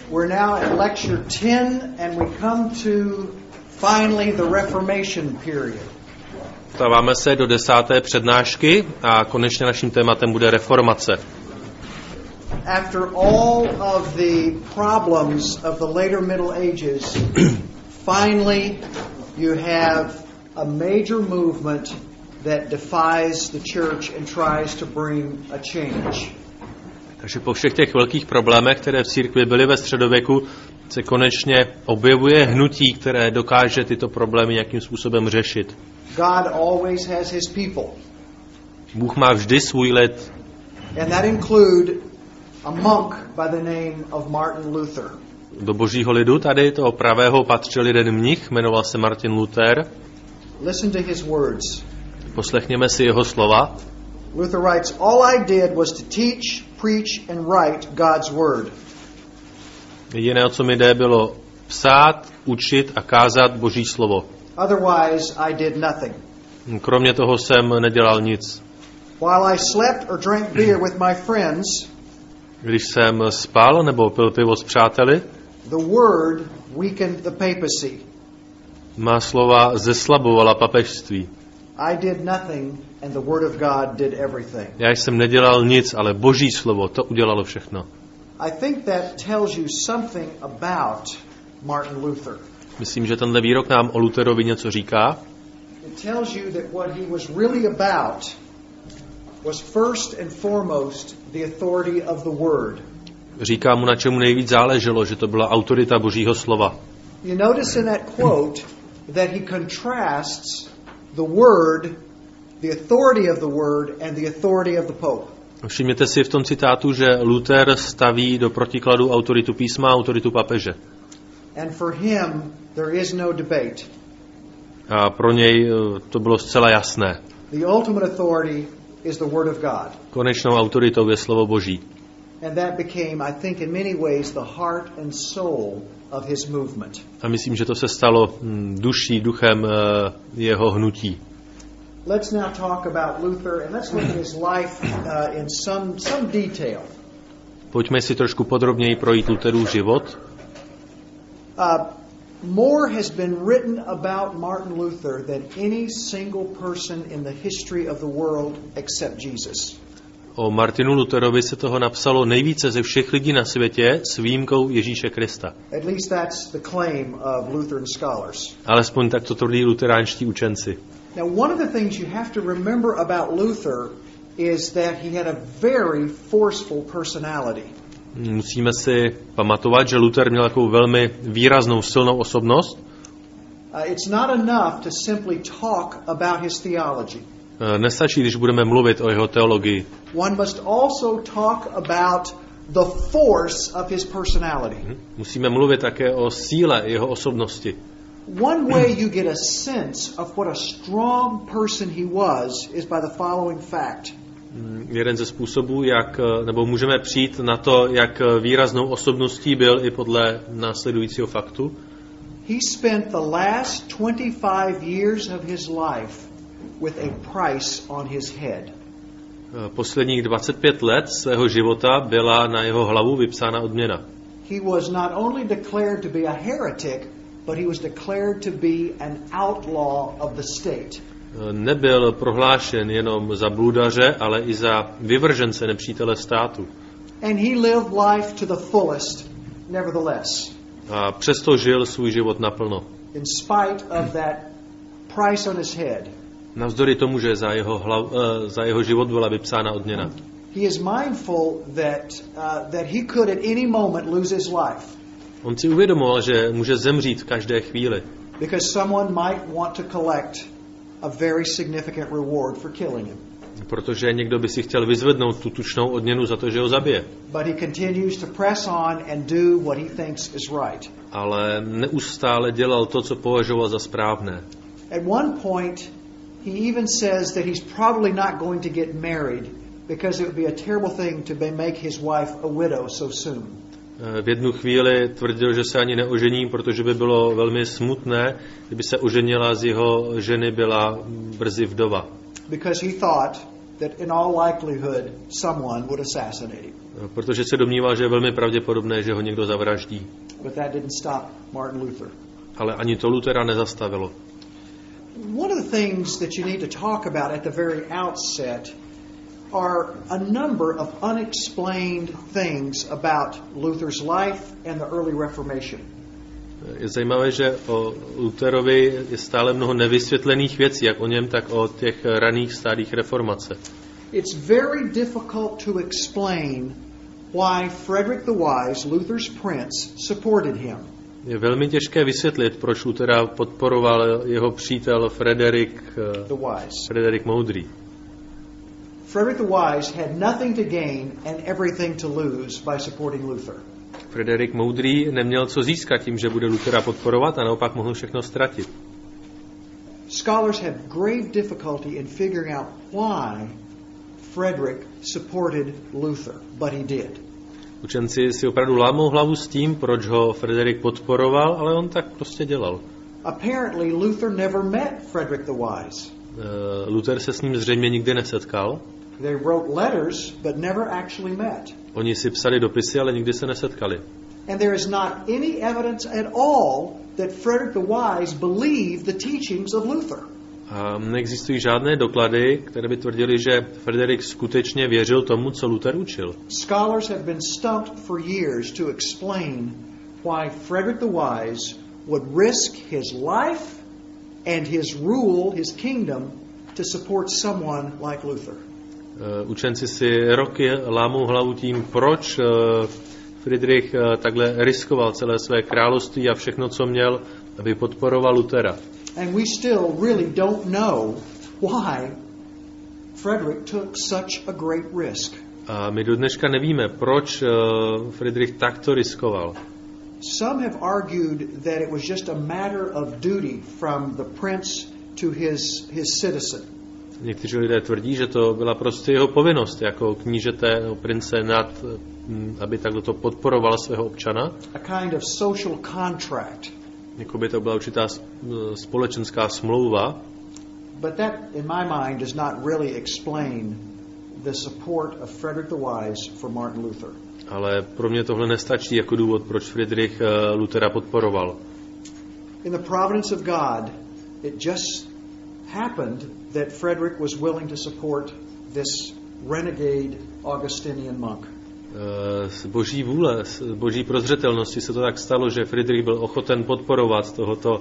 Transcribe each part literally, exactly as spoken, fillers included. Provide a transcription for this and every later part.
We're now at lecture ten and we come to finally the Reformation period. Dostáváme se do desáté přednášky a konečně naším tématem bude reformace. After all of the problems of the later Middle Ages, finally you have a major movement that defies the church and tries to bring a change. Takže po všech těch velkých problémech, které v církvi byly ve středověku, se konečně objevuje hnutí, které dokáže tyto problémy nějakým způsobem řešit. God always has his people. Bůh má vždy svůj lid. And that include a monk by the name of Martin Luther. Do božího lidu tady toho pravého patřil jeden mnich, jmenoval se Martin Luther. Listen to his words. Poslechněme si jeho slova. Luther writes, "All I did was to teach, preach and write God's word." Jediné, o co mi jde, bylo psát, učit a kázat Boží slovo. Otherwise I did nothing. Kromě toho jsem nedělal nic. While I slept or drank beer with my friends, Když jsem spal nebo pil pivo s přáteli, the word weakened the papacy. má slova zeslabovala papežství. I did nothing and the word of God did everything. Já jsem nedělal nic, ale Boží slovo to udělalo všechno. I think that tells you something about Martin Luther. Myslím, že tenhle výrok nám o Lutherovi něco říká. It tells you that what he was really about was first and foremost the authority of the word. Říká mu, na čemu nejvíc záleželo, že to byla autorita Božího slova. You notice in that quote that he contrasts the word, the authority of the word and the authority of the pope. Všimněte si v tom citátu, že Luther staví do protikladu autoritu písma a autoritu papeže. And for him there is no debate. A pro něj to bylo zcela jasné. The ultimate authority is the word of God. Konečnou autoritou je slovo Boží. And that became, I think, in many ways the heart and soul of his movement. A myslím, že to se stalo duší, duchem jeho hnutí. Let's now talk about Luther and let's look at his life uh, in some some detail. Pojďme si trošku podrobněji projít Lutherův život. Uh, more has been written about Martin Luther than any single person in the history of the world except Jesus. O Martinu Lutherovi se toho napsalo nejvíce ze všech lidí na světě s výjimkou Ježíše Krista. At least that's the claim of Lutheran scholars. Alespoň tak to tvrdí luteránští učenci. Now, one of the things you have to remember about Luther is that he had a very forceful personality. Musíme si pamatovat, že Luther měl takovou velmi výraznou, silnou osobnost. Uh, it's not enough to simply talk about his theology. Nestačí, když budeme mluvit o jeho teologii. One must also talk about the force of his personality. Musíme mluvit také o síle jeho osobnosti. One way you get a sense of what a strong person he was is by the following fact. Jeden ze způsobů, jak, nebo můžeme přijít na to, jak výraznou osobností byl i podle následujícího faktu. He spent the last twenty-five years of his life with a price on his head. Posledních dvacet pět let svého života byla na jeho hlavu vypsána odměna. He was not only declared to be a heretic, but he was declared to be an outlaw of the state. Nebyl prohlášen jenom za bludaře, ale i za vyvržence nepřítele státu. And he lived life to the fullest, nevertheless. A přesto žil svůj život naplno. In spite of that price on his head. Navzdory tomu, že za jeho, hlav, uh, za jeho život byla vypsána odměna. He is mindful that uh, that he could at any moment lose his life. On si uvědomoval, že může zemřít v každé chvíli. Because someone might want to collect a very significant reward for killing him. Protože někdo by si chtěl vyzvednout tu tučnou odměnu za to, že ho zabije. But he continues to press on and do what he thinks is right. Ale neustále dělal to, co považoval za správné. At one point he even says that he's probably not going to get married because it would be a terrible thing to make his wife a widow so soon. V jednu chvíli tvrdil, že se ani neožení, protože by bylo velmi smutné, kdyby se oženila, z jeho ženy byla brzy vdova. Because he thought that in all likelihood someone would assassinate him. protože se domníval, že je velmi pravděpodobné, že ho někdo zavraždí. But that didn't stop Martin Luther. Ale ani to Luthera nezastavilo. One of the things that you need to talk about at the very outset are a number of unexplained things about Luther's life and the early Reformation. Je zajímavé, že o Lutherovi je stále mnoho nevysvětlených věcí, jak o něm, tak o těch raných stádích reformace. It's very difficult to explain why Frederick the Wise, Luther's prince, supported him. Je velmi těžké vysvětlit, proč Luthera podporoval jeho přítel Frederik the Wise. Frederik Moudrý. Frederick the Wise had nothing to gain and everything to lose by supporting Luther. Frederik Moudrý neměl co získat tím, že bude Luthera podporovat, a naopak mohl všechno ztratit. Scholars have grave difficulty in figuring out why Frederick supported Luther, but he did. Učenci si opravdu lámou hlavu s tím, proč ho Frederik podporoval, ale on tak prostě dělal. Apparently Luther never met Frederick the Wise. Uh, Luther se s ním zřejmě nikdy nesetkal. They wrote letters, but never actually met. Oni si psali dopisy, ale nikdy se nesetkali. And there is not any evidence at all that Frederick the Wise believed the teachings of Luther. A neexistují žádné doklady, které by tvrdili, že Frederik skutečně věřil tomu, co Luther učil. Scholars have been stumped for years to explain why Frederick the Wise would risk his life and his rule, his kingdom, to support someone like Luther. Uh, učenci si roky lámou hlavu tím, proč uh, Friedrich uh, takhle riskoval celé své království a všechno, co měl, aby podporoval Luthera. And we still really don't know why Frederick took such a great risk. A my do dneška nevíme, proč uh, Friedrich takto riskoval. Some have argued that it was just a matter of duty from the prince to his his citizen. Někteří lidé tvrdí, že to byla prostě jeho povinnost jako knížete, prince nad, aby takto to podporoval svého občana. A kind of social contract. Jako by to byla určitá společenská smlouva. But that, in my mind, does not really explain the support of Frederick the Wise for Martin Luther. Ale pro mě tohle nestačí jako důvod, proč Friedrich Luthera podporoval. In the providence of God, it just happened that Frederick was willing to support this renegade Augustinian monk. Z boží vůle, z boží prozřetelnosti se to tak stalo, že Friedrich byl ochoten podporovat tohoto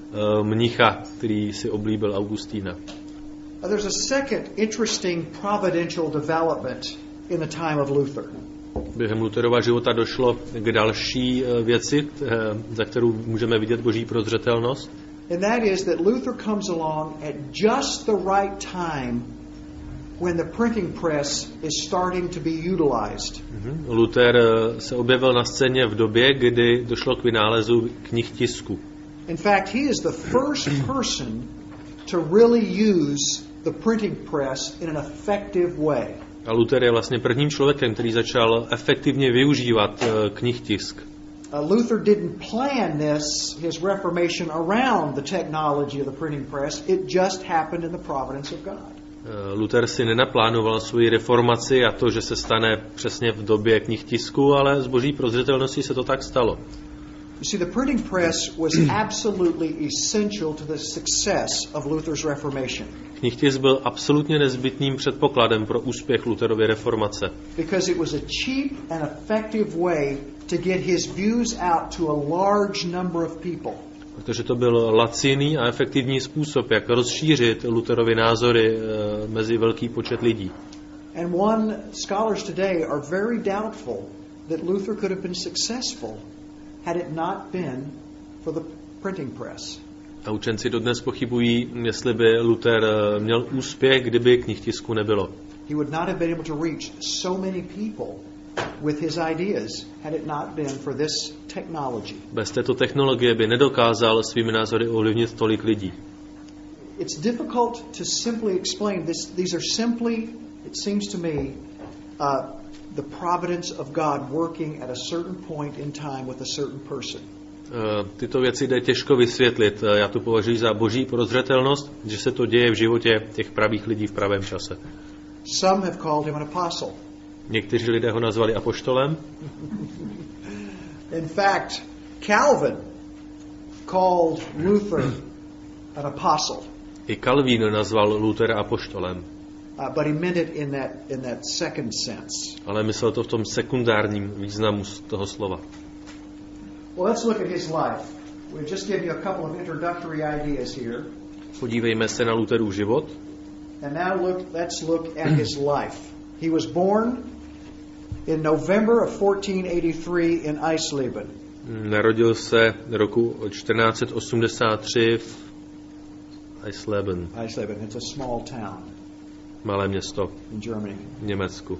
mnicha, který si oblíbil Augustína. There's a second interesting providential development in the time of Luther. Během Lutherova života došlo k další věci, za kterou můžeme vidět boží prozřetelnost. And that is that Luther comes along at just the right time when the printing press is starting to be utilized. Mm-hmm. Luther se objevil na scéně v době, kdy došlo k vynálezu knih tisku. In fact, he is the first person to really use the printing press in an effective way. A Luther je vlastně prvním člověkem, který začal efektivně využívat uh, knih tisk. Uh, Luther didn't plan this, his Reformation, around the technology of the printing press. It just happened in the providence of God. Uh, Luther si nenaplánoval svoji reformaci a to, že se stane přesně v době knih tisku, ale z boží prozřetelnosti se to tak stalo. You see, the printing press was absolutely essential to the success of Luther's Reformation. Knihtisk byl absolutně nezbytným předpokladem pro úspěch Lutherovy reformace. Because it was a cheap and effective way to get his views out to a large number of people. Protože to byl laciný a efektivní způsob, jak rozšířit Lutherovy názory e, mezi velký počet lidí. And one scholars today are very doubtful that Luther could have been successful had it not been for the printing press. A učenci dodnes pochybují, jestli by Luther měl úspěch, kdyby knihtisku nebylo. He would not have been able to reach so many people with his ideas had it not been for this technology. Bez této technologie by nedokázal svými názory ovlivnit tolik lidí. It's difficult to simply explain this. These are simply, it seems to me, uh, the providence of God working at a certain point in time with a certain person. Uh, tyto věci jde těžko vysvětlit. Uh, já to považuji za boží prozřetelnost, že se to děje v životě těch pravých lidí v pravém čase. Some have called him an apostle. Někteří lidé ho nazvali apoštolem. In fact, Calvin called Luther an apostle. I Calvín nazval Luthera apoštolem. Uh, but he meant it in that in that second sense. Ale myslel to v tom sekundárním významu z toho slova. Well, let's look at his life. We'll just give you a couple of introductory ideas here. Podívejme se na Lutherův život. And now look, let's look at his life. He was born in November of fourteen eighty-three in Eisleben. Narodil se roku čtrnáct osmdesát tři v Eisleben. Eisleben, it's a small town. Malé město in Germany. V Německu.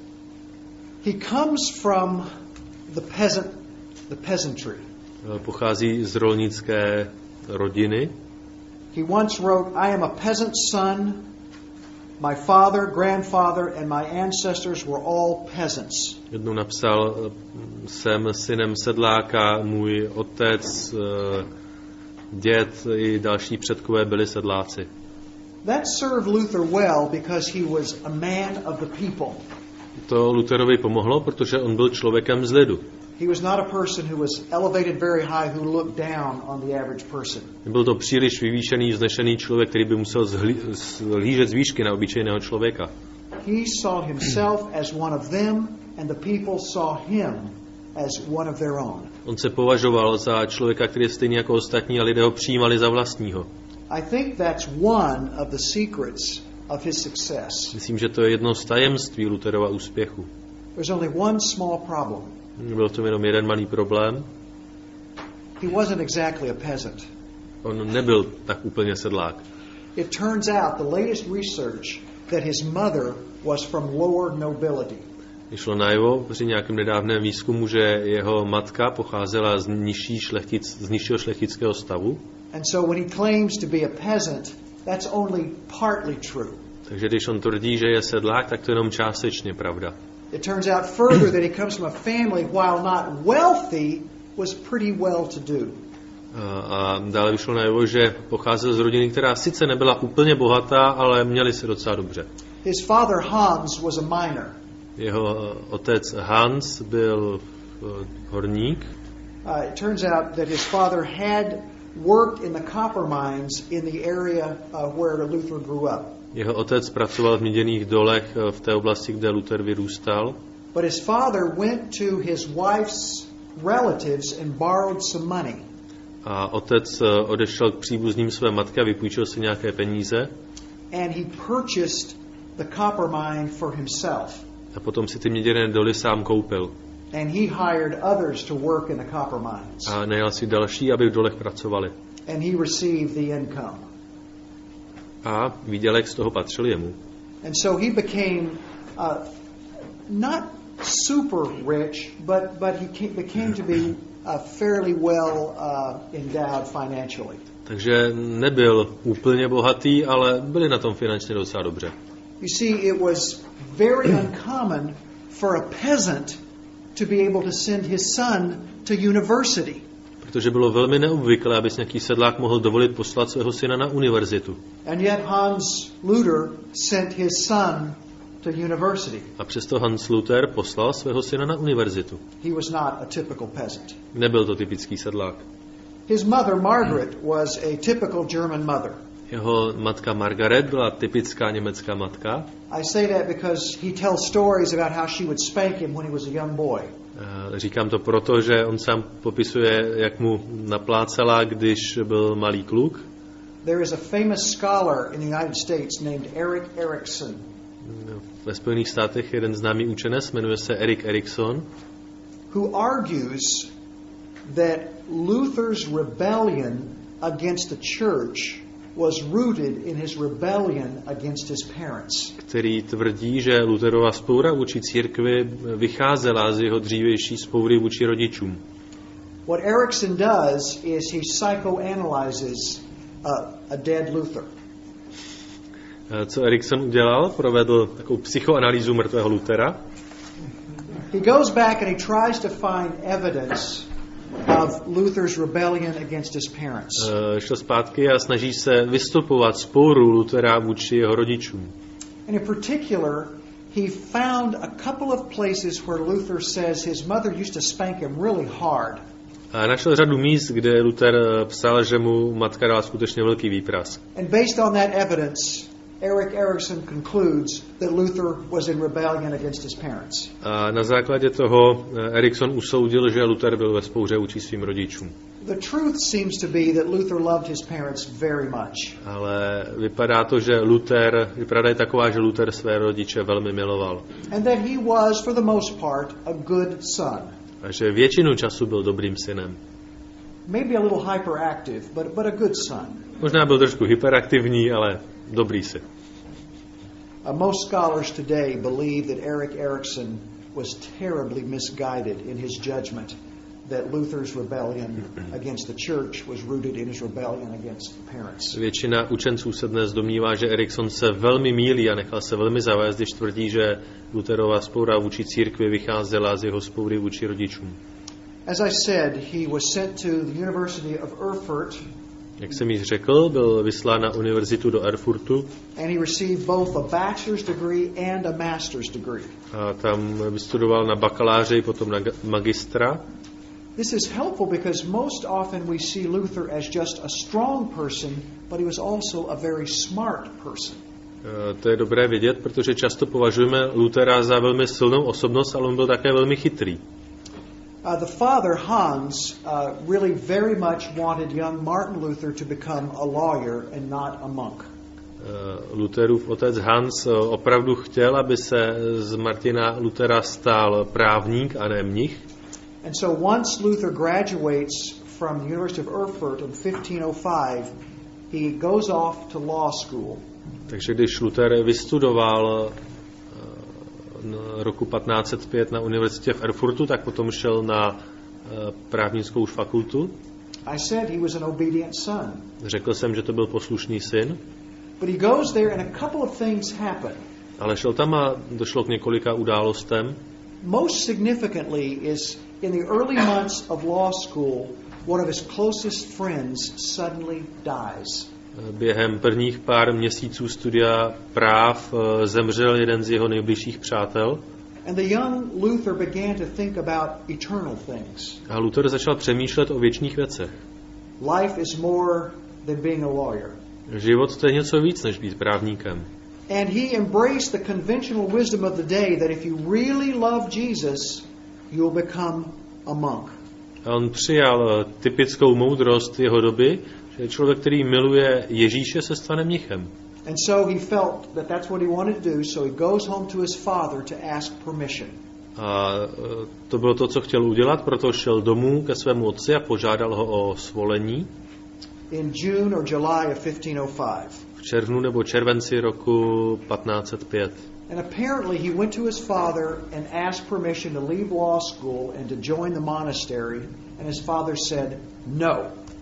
He comes from the peasant, the peasantry. Pochází z rolnické rodiny. He once wrote, "I am a peasant son. My father, grandfather, and my ancestors were all peasants." Jednou napsal, jsem synem sedláka, můj otec, děd i další předkové byli sedláci. That served Luther well because he was a man of the people. To Lutherovi pomohlo, protože on byl člověkem z lidu. He was not a person who was elevated very high who looked down on the average person. Byl to příliš vyvýšený, vznešený člověk, který by musel zhlížet z výšky na obyčejného člověka. He saw himself as one of them and the people saw him as one of their own. On se považoval za člověka, který je stejný jako ostatní a lidé ho přijímali za vlastního. I think that's one of the secrets of his success. Myslím, že to je jedno z tajemství Lutherova úspěchu. There's only one small problem. Byl to jenom jeden malý problém. He wasn't exactly a peasant. On nebyl tak úplně sedlák. It turns out the latest research that his mother was from lower nobility. Vyšlo najevo při nějakém nedávném výzkumu, že jeho matka pocházela z, nižší šlechtic, z nižšího šlechtického stavu. And so when he claims to be a peasant, that's only partly true. Takže když on tvrdí, že je sedlák, tak to je jenom částečně pravda. It turns out further that he comes from a family, while not wealthy, was pretty well to do. A, a dále vyšlo najevo, že pocházel z rodiny, která sice nebyla úplně bohatá, ale měli se docela dobře. His father Hans was a miner. Jeho otec Hans byl horník. Uh, it turns out that his father had worked in the copper mines in the area uh, where Luther grew up. Jeho otec pracoval v měděných dolech v té oblasti, kde Luther vyrůstal. But his father went to his wife's relatives and borrowed some money. A otec odešel k příbuzným své matky a vypůjčil si nějaké peníze. And he purchased the copper mine for himself. A potom si ty měděné doly sám koupil. And he hired others to work in the copper mines. A najal si další, aby v dolech pracovali. And he received the income. A výdělek z toho patřil jemu. And so he became uh, not super rich, but but he came, became to be uh, fairly well uh, endowed financially. Takže nebyl úplně bohatý, ale byli na tom finančně docela dobře. You see, it was very uncommon for a peasant to be able to send his son to university. Protože bylo velmi neobvyklé, aby si nějaký sedlák mohl dovolit poslat svého syna na univerzitu. And yet Hans Luther sent his son to university. A přesto Hans Luther poslal svého syna na univerzitu. He was not a typical peasant. Nebyl to typický sedlák. His mother Margaret was a typical German mother. Jeho matka Margaret byla typická německá matka. I say that because he tells stories about how she would spank him when he was a young boy. Říkám to proto, že on sám popisuje, jak mu naplácala, když byl malý kluk. There is a famous scholar in the United States named Erik Erikson. Ve Spojených státech jeden známý učenec, jmenuje se Erik Erikson, who argues that Luther's rebellion against the church was rooted in his rebellion against his parents. Který tvrdí, že Lutherova vzpoura vůči církvi vycházela z jeho dřívější vzpoury vůči rodičům. What Erikson does is he psychoanalyzes a, a dead Luther. Co Erikson udělal? Provedl takovou psychoanalýzu mrtvého Luthera. He goes back and he tries to find evidence of Luther's rebellion against his parents. Uh, šel zpátky a snaží se vystupovat spouru Luthera vůči jeho rodičům. And in particular, he found a couple of places where Luther says his mother used to spank him really hard. A našel řadu míst, kde Luther psal, že mu matka dala skutečně velký výprask. And based on that evidence, Erik Erikson concludes that Luther was in rebellion against his parents. A na základě toho Erikson usoudil, že Luther byl ve vzpouře vůči svým rodičům. The truth seems to be that Luther loved his parents very much. Ale vypadá to, že Luther, vypadá je taková, že Luther své rodiče velmi miloval. And that he was, for the most part, a good son. A že většinu času byl dobrým synem. Maybe a little hyperactive, but, but a good son. Možná byl trošku hyperaktivní, ale dobrý syn. Uh, most scholars today believe that Erik Erikson was terribly misguided in his judgment that Luther's rebellion against the church was rooted in his rebellion against the parents. Většina učenců se dnes domnívá, že Erikson se velmi mýlí a nechal se velmi zavést, když tvrdí, že Lutherova vzpoura vůči církvi vycházela z jeho vzpoury vůči rodičům. As I said, he was sent to the University of Erfurt. Jak jsem již řekl, byl vyslán na univerzitu do Erfurtu. And he received both a bachelor's degree and a master's degree. A tam vystudoval na bakaláře i potom na magistra. This is helpful because most often we see Luther as just a strong person, but he was also a very smart person. To je dobré vědět, protože často považujeme Luthera za velmi silnou osobnost, ale on byl také velmi chytrý. Uh, the father, Hans, uh, really very much wanted young Martin Luther to become a lawyer and not a monk. Uh, Lutherův otec Hans uh, opravdu chtěl, aby se z Martina Luthera stal právník a ne mnich. And so once Luther graduates from the University of Erfurt in fifteen oh five, he goes off to law school. Takže když Luther vystudoval uh, roku patnáct set pět na univerzitě v Erfurtu, tak potom šel na uh, právnickou fakultu. I said he was an obedient son. Řekl jsem, že to byl poslušný syn. But he goes there and a couple of things happen. Ale šel tam a došlo k několika událostem. Most significantly is in the early months of law school, one of his closest friends suddenly dies. Během prvních pár měsíců studia práv zemřel jeden z jeho nejbližších přátel. And the young Luther began to think about eternal things. A Luther začal přemýšlet o věčných věcech. Life is more than being a lawyer. Život to je něco víc než být právníkem. And he embraced the conventional wisdom of the day that if you really love Jesus, you'll become a monk. A on přijal typickou moudrost jeho doby, že člověk, který miluje Ježíše, se stane mnichem. And so he felt that that's what he wanted to do, so he goes home to his father to ask permission. A to bylo to, co chtěl udělat, proto šel domů ke svému otci a požádal ho o svolení. In June or July of fifteen oh five. V červnu nebo červenci roku patnáct set pět. And apparently he went to his father and asked permission to leave law school and to join the monastery, and his father said no.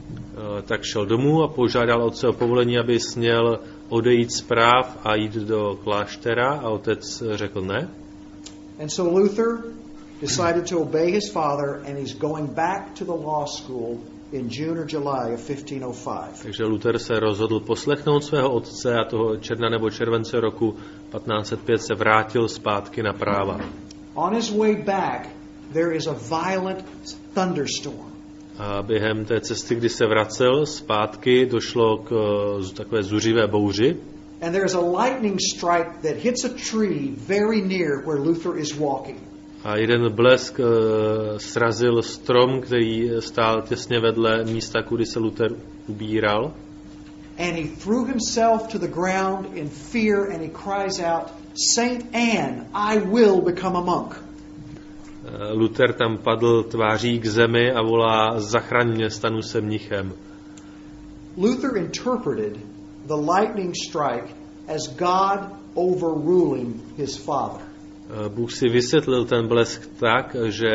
Tak šel domů a požádal otce o povolení, aby směl odejít z práv a jít do kláštera, a otec řekl ne. And so Luther decided to obey his father, and he's going back to the law school in June or July of fifteen oh five. Takže Luther se rozhodl poslechnout svého otce a toho června nebo července roku patnáct set pět se vrátil zpátky na práva. On his way back, there is a violent thunderstorm. A během té cesty, kdy se vracel zpátky, došlo k takové zuřivé bouři. And there is a lightning strike that hits a tree very near where Luther is walking. A jeden blesk uh, srazil strom, který stál těsně vedle místa, kudy se Luther ubíral. And he threw himself to the ground in fear and he cries out, Saint Anne, I will become a monk. Uh, Luther tam padl tváří k zemi a volá, zachraň mě, stanu se mnichem. Luther interpreted the lightning strike as God overruling his father. Bůh si vysvětlil ten blesk tak, že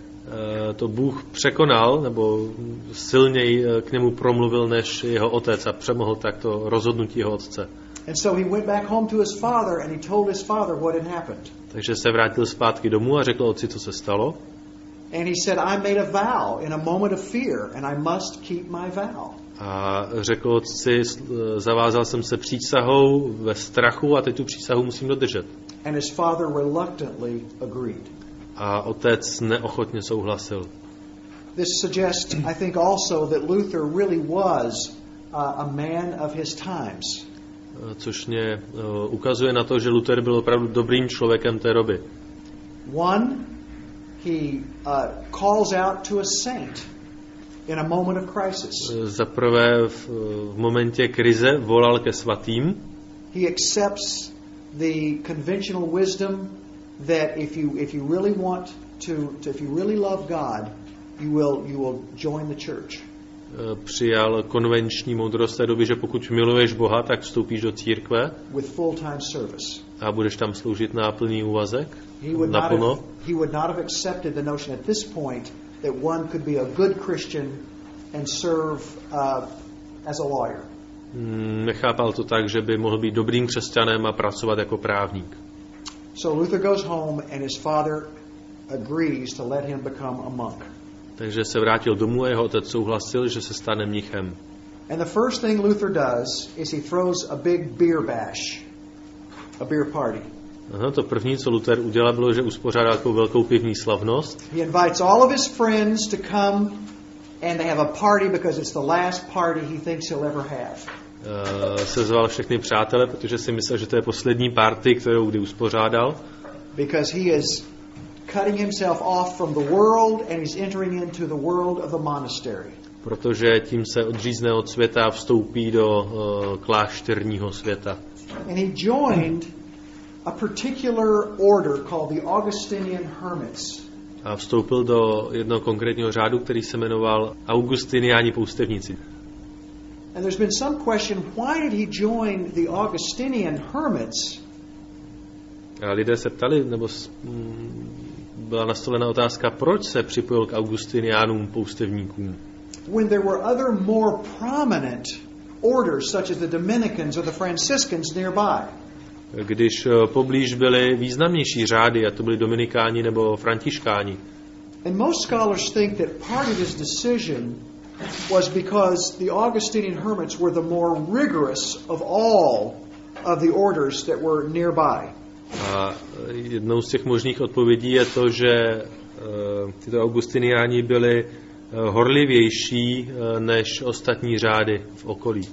to Bůh překonal, nebo silněji k němu promluvil než jeho otec a přemohl takto rozhodnutí jeho otce. And so he went back home to his father and he told his father what had happened. Takže se vrátil zpátky domů a řekl otci, co se stalo. And he said, I made a vow in a moment of fear and I must keep my vow. A řekl otci, zavázal jsem se přísahou ve strachu a teď tu přísahu musím dodržet. and his father reluctantly agreed. A otec neochotně souhlasil. This suggests, I think, also that Luther really was uh, a man of his times. Což mě uh, ukazuje na to, že Luther byl opravdu dobrým člověkem té doby. One, he uh, calls out to a saint in a moment of crisis. Za prvé v, v momentě krize volal ke svatým. He accepts the conventional wisdom that if you if you really want to, to if you really love God, you will you will join the church. Přijal konvenční moudrost té doby, že pokud miluješ Boha, tak vstoupíš do církve with full-time service. A budeš tam sloužit na plný úvazek, He would not naplno. have, he would not have accepted the notion at this point that one could be a good Christian and serve uh, as a lawyer. Nechápal to tak, že by mohl být dobrým křesťanem a pracovat jako právník. So Luther goes home and his father agrees to let him become a monk. Takže se vrátil domů a jeho otec souhlasil, že se stane mnichem. And the first thing Luther does is he throws a big beer bash, a beer party. Aha, to první, co Luther udělal, bylo, že uspořádal takovou velkou pivní slavnost. He invites all of his friends to come and they have a party because it's the last party he thinks he'll ever have. Uh, sezval všechny přátele, protože si myslel, že to je poslední party, kterou kdy uspořádal. Because he is cutting himself off from the world and he's entering into the world of the monastery. Protože tím se odřízne od světa a vstoupí do uh, klášterního světa. And he joined a particular order called the Augustinian Hermits. A vstoupil do jednoho konkrétního řádu, který se jmenoval Augustiniáni poustevníci. And there's been some question, why did he join the Augustinian Hermits? A lidé se ptali, nebo mm, byla nastolena otázka, proč se připojil k Augustiniánům poustevníkům. When there were other more prominent orders, such as the Dominicans or the Franciscans nearby. Když poblíž byly významnější řády, a to byli Dominikáni nebo Františkáni. And most scholars think that part of his decision was because the Augustinian hermits were the more rigorous of all of the orders that were nearby. A jednou z těch možných odpovědí je to, že uh, tyto Augustiniáni byli uh, horlivější uh, než ostatní řády v okolí.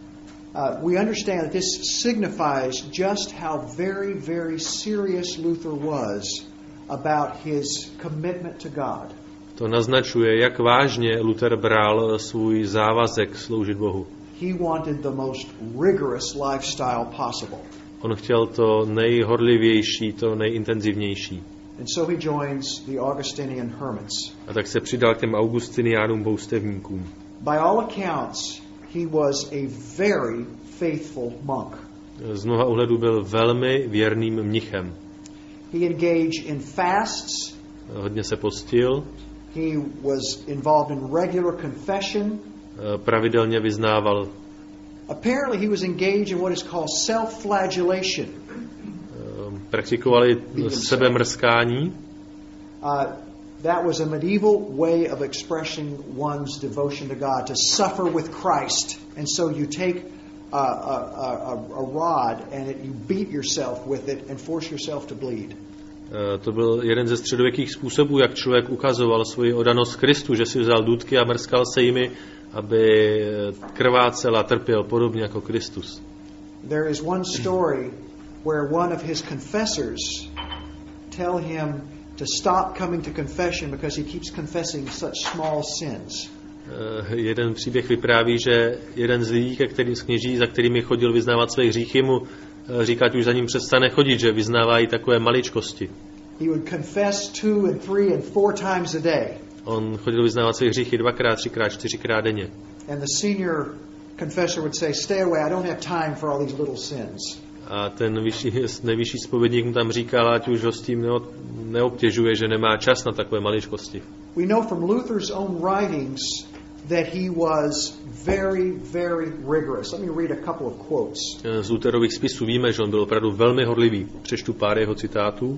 Uh, we understand that this signifies just how very, very serious Luther was about his commitment to God. To naznačuje, jak vážně Luther bral svůj závazek sloužit Bohu. He wanted the most rigorous lifestyle possible. On chtěl to nejhorlivější, to nejintenzivnější. And so he joins the Augustinian hermits. A tak se přidal k těm Augustiniánům poustevníkům. By all accounts, he was a very faithful monk. Z mnoha ohledů byl velmi věrným mnichem. He engaged in fasts. Hodně se postil. He was involved in regular confession. Pravidelně vyznával. Apparently he was engaged in what is called self-flagellation. Praktikovali sebemrskání. Uh, that was a medieval way of expressing one's devotion to God, to suffer with Christ. And so you take a, a, a, a rod and it, you beat yourself with it and force yourself to bleed. To byl jeden ze středověkých způsobů, jak člověk ukazoval svoji oddanost Kristu, že si vzal důtky a mrskal se jimi, aby krvácel a trpěl podobně jako Kristus. There is one story where one of his confessors tell him to stop coming to confession because he keeps confessing such small sins. Uh, jeden příběh vypráví, že jeden z lidí, který z kněží, za kterými chodil vyznávat své hříchy, mu uh, říká, že už za ním přestane chodit, že vyznávají takové maličkosti. He would confess two and three and four times a day. On chodil vyznávat své hříchy dvakrát, třikrát, čtyřikrát denně. And the senior confessor would say, "Stay away, I don't have time for all these little sins." A ten vyšší, nejvyšší zpovědník mu tam říkal, ať už ho s tím neobtěžuje, že nemá čas na takové maličkosti. We know from Luther's own writings that he was very, very rigorous. Let me read a couple of quotes. Z Lutherových spisů víme, že on byl opravdu velmi horlivý. Přečtu pár jeho citátů.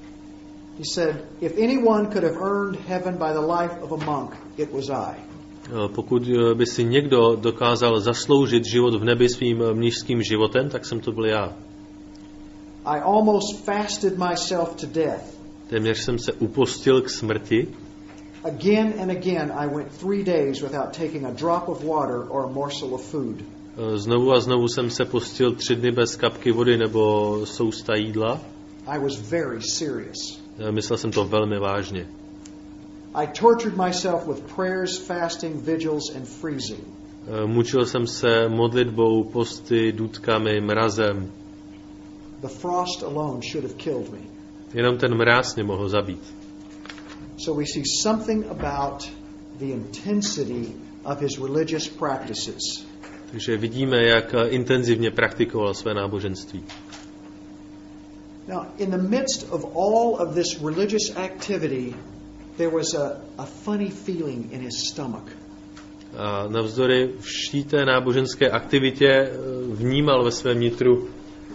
He said, "If anyone could have earned heaven by the life of a monk, it was I." Pokud by si někdo dokázal zasloužit život v nebi svým mnišským životem, tak jsem to byl já. I almost fasted myself to death. Téměř jsem se upostil k smrti. Again and again I went three days without taking a drop of water or a morsel of food. Znovu a znovu jsem se postil tři dny bez kapky vody nebo sousta jídla. I was very serious. Myslel jsem to velmi vážně. I tortured myself with prayers, fasting, vigils and freezing. Mučil jsem se modlitbou, posty, důtkami, mrazem. The frost alone should have killed me. Jenom ten mráz mě mohl zabít. So we see something about the intensity of his religious practices. Takže vidíme, jak intenzivně praktikoval své náboženství. Now, in the midst of all of this religious activity, there was a, a funny feeling in his stomach. A navzdory vší té náboženské aktivitě vnímal ve svém nitru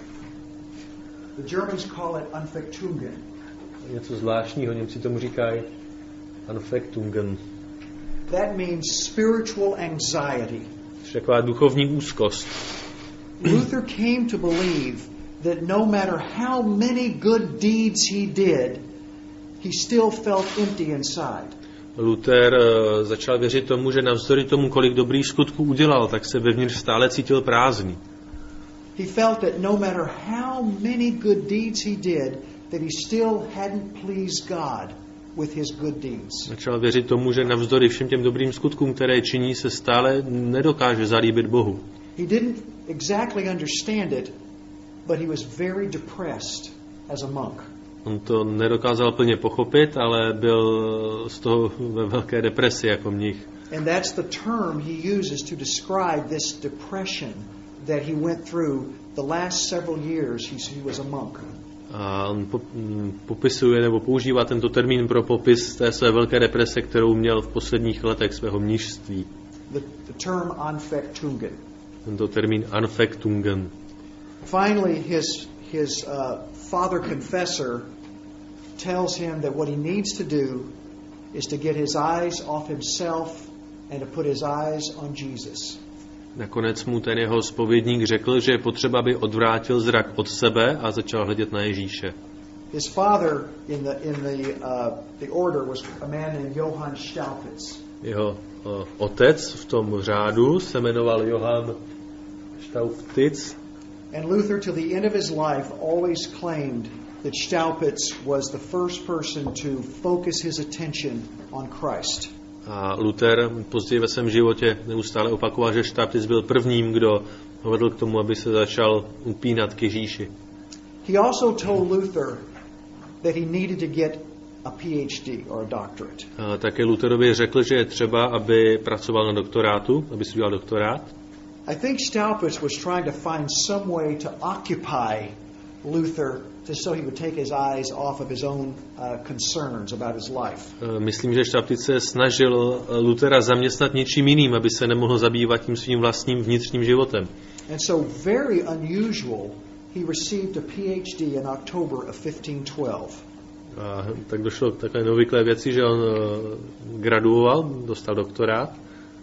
The Germans call it Anfechtungen. Něco zvláštního, Němci tomu říkají Anfechtungen. That means spiritual anxiety. Taková duchovní úzkost. Luther came to believe that no matter how many good deeds he did, he still felt empty inside. Luther uh, začal věřit tomu, že navzdory tomu, kolik dobrých skutků udělal, tak se vevnitř stále cítil prázdný. He felt that no matter how many good deeds he did, that he still hadn't pleased God with his good deeds. Začal věřit tomu, že navzdory všem těm dobrým skutkům, které činí, se stále nedokáže zalíbit Bohu. He didn't exactly understand it, but he was very depressed as a monk. On to nedokázal plně pochopit, ale byl z toho ve velké depresi jako mnich. And that's the term he uses to describe this depression that he went through the last several years he was a monk. A on popisuje nebo používá tento termín pro popis té své velké deprese, kterou měl v posledních letech svého mnišství. The, the term Anfechtungen. Tento termín Anfechtungen. Finally, his his uh, father confessor tells him that what he needs to do is to get his eyes off himself and to put his eyes on Jesus. Nakonec mu ten jeho zpovědník řekl, že je potřeba, aby odvrátil zrak od sebe a začal hledět na Ježíše. His father in the in the uh, the order was a man named Johann Staupitz. Jeho uh, otec v tom řádu se jmenoval Johann Staupitz. And Luther, till the end of his life, always claimed that Staupitz was the first person to focus his attention on Christ. A Luther později ve svém životě neustále opakoval, že Staupitz byl prvním, kdo ho vedl k tomu, aby se začal upínat k Ježíši. He also told Luther that he needed to get a P H D or a doctorate. A také Lutherovi řekl, že je třeba, aby pracoval na doktorátu, aby studoval doktorát. I think Staupitz was trying to find some way to occupy Luther just so he would take his eyes off of his own uh, concerns about his life. Myslím, že Staupitz se snažil Luthera zaměstnat něčím jiným, aby se nemohl zabývat tím svým vlastním vnitřním životem. And so very unusual, he received a P H D in October of fifteen twelve. A tak došlo k takové neobvyklé věci, že on uh, graduoval, dostal doktorát.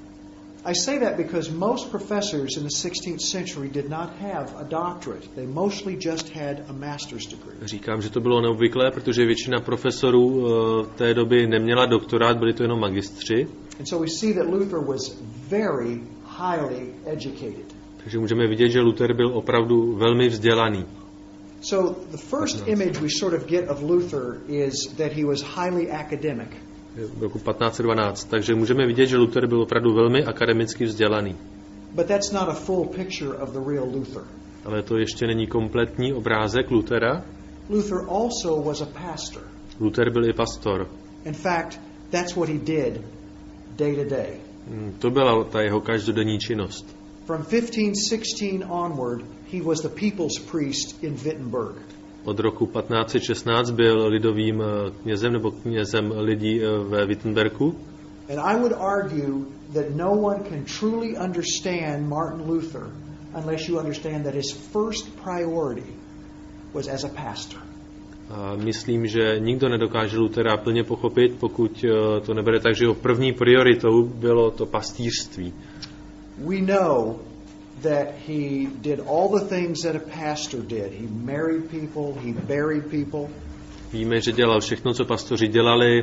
I say that because most professors in the sixteenth century did not have a doctorate. They mostly just had a master's degree. Říkám, že to bylo neobvyklé, protože většina profesorů uh, té doby neměla doktorát, byli to jenom magistři. And so we see that Luther was very highly educated. Takže můžeme vidět, že Luther byl opravdu velmi vzdělaný. So the first image we sort of get of Luther is that he was highly academic. V roku patnáct dvanáct. Takže můžeme vidět, že Luther byl opravdu velmi akademicky vzdělaný. But that's not a full picture of the real Luther. Ale to ještě není kompletní obrázek Luthera. Luther also was a pastor. Luther byl i pastor. In fact, that's what he did day to day. To byla ta jeho každodenní činnost. From fifteen sixteen onward, he was the people's priest in Wittenberg. Od roku patnáct šestnáct byl lidovým knězem nebo knězem lidí ve Wittenbergu. And I would argue that no one can truly understand Martin Luther unless you understand that his first priority was as a pastor. A myslím, že nikdo nedokáže Luthera plně pochopit, pokud to nebere tak, že jeho první prioritou bylo to pastýřství. We know that he did all the things that a pastor did. He married people, he buried people. Víme, že dělal všechno, co pastoři dělali,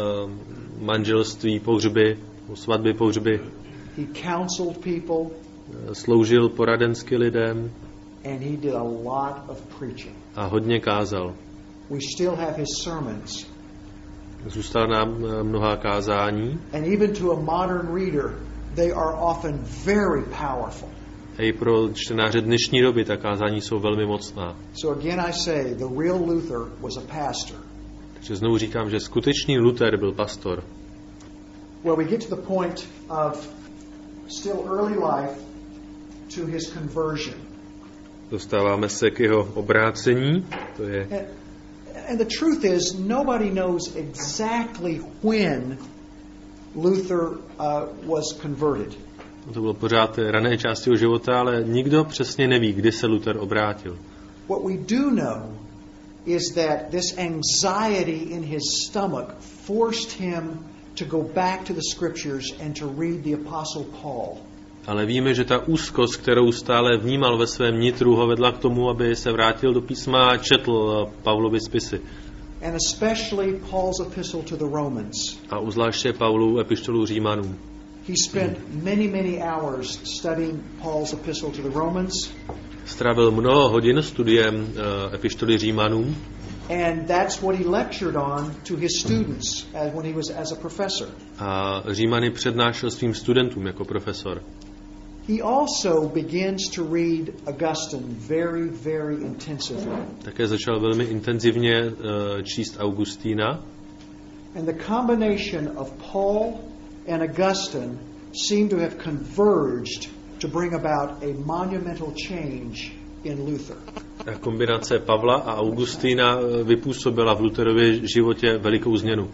manželství, pohřby, svatby, pohřby. He counseled people. Sloužil poradensky lidem. And he did a lot of preaching. A hodně kázal. We still have his sermons. Zůstal nám mnohá kázání. And even to a modern reader, they are often very powerful. A i pro čtenáře dnešní doby ta kázání jsou velmi mocná. So again I say, the real Luther was a pastor. Takže znovu říkám, že skutečný Luther byl pastor. Well, we get to the point of still early life to his conversion. Dostáváme se k jeho obrácení. To je... And, and the truth is, nobody knows exactly when Luther uh, was converted. To bylo pořád rané části jeho života, ale nikdo přesně neví, kdy se Luther obrátil. What we do know is that this anxiety in his stomach forced him to go back to the scriptures and to read the Apostle Paul. Ale víme, že ta úzkost, kterou stále vnímal ve svém nitru, ho vedla k tomu, aby se vrátil do písma a četl Pavlovy spisy. And especially Paul's epistle to the Romans. A uzvláště Pavlovu epištolu Římanům. He spent many, many hours studying Paul's epistle to the Romans. Strávil mnoho hodin studiem uh, epištoly Římanům. And that's what he lectured on to his students as when he was as a professor. A Římany přednášel svým studentům jako profesor. He also begins to read Augustine very, very intensively. Také začal velmi intenzivně uh, číst Augustína. And the combination of Paul and Augustine seem to have converged to bring about a monumental change in Luther. A kombinace Pavla a Augustína vypůsobila v Lutherově životě velikou změnu.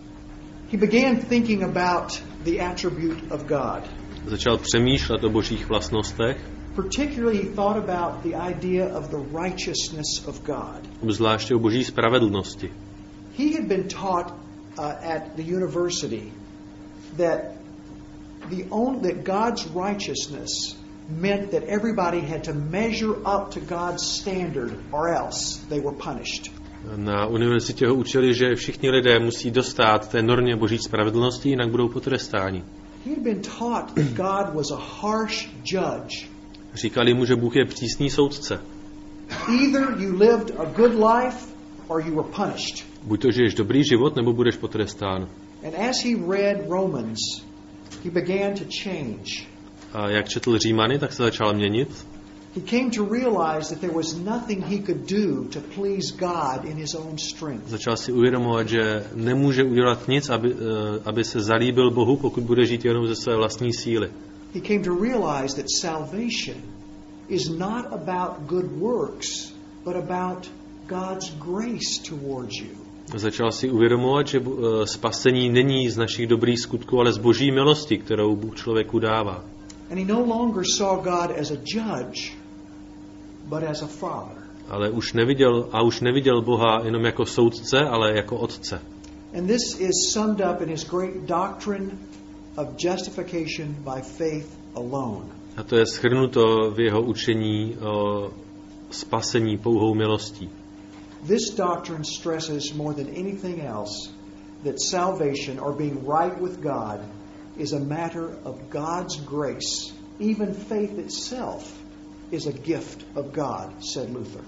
He began thinking about the attribute of God. Začal přemýšlet o božích vlastnostech. Particularly he thought about the idea of the righteousness of God. Zvláště o boží spravedlnosti. He had been taught uh, at the university that the only, that God's righteousness meant that everybody had to measure up to God's standard or else they were punished. Na univerzitě ho učili, že všichni lidé musí dostát té normě boží spravedlnosti, jinak budou potrestáni. He had been taught that God was a harsh judge. Říkali mu, že Bůh je přísný soudce. Either you lived a good life or you were punished. Buď to žiješ dobrý život, nebo budeš potrestán. And as he read Romans, he began to change. A jak četl Římany, tak se začal měnit. He came to realize that there was nothing he could do to please God in his own strength. Začal si uvědomovat, že nemůže udělat nic, aby, aby se zalíbil Bohu, pokud bude žít jenom ze své vlastní síly. He came to realize that salvation is not about good works, but about God's grace towards you. Začal si uvědomovat, že spasení není z našich dobrých skutků, ale z boží milosti, kterou Bůh člověku dává. And he no longer saw God as a judge, but as a father. Ale už neviděl, a už neviděl Boha jenom jako soudce, ale jako otce. And this is summed up in his great doctrine of justification by faith alone. A to je shrnuto v jeho učení o spasení pouhou milostí. This doctrine stresses more than anything else that salvation or being right with God is a matter of God's grace. Even faith itself is a gift of God, said Luther.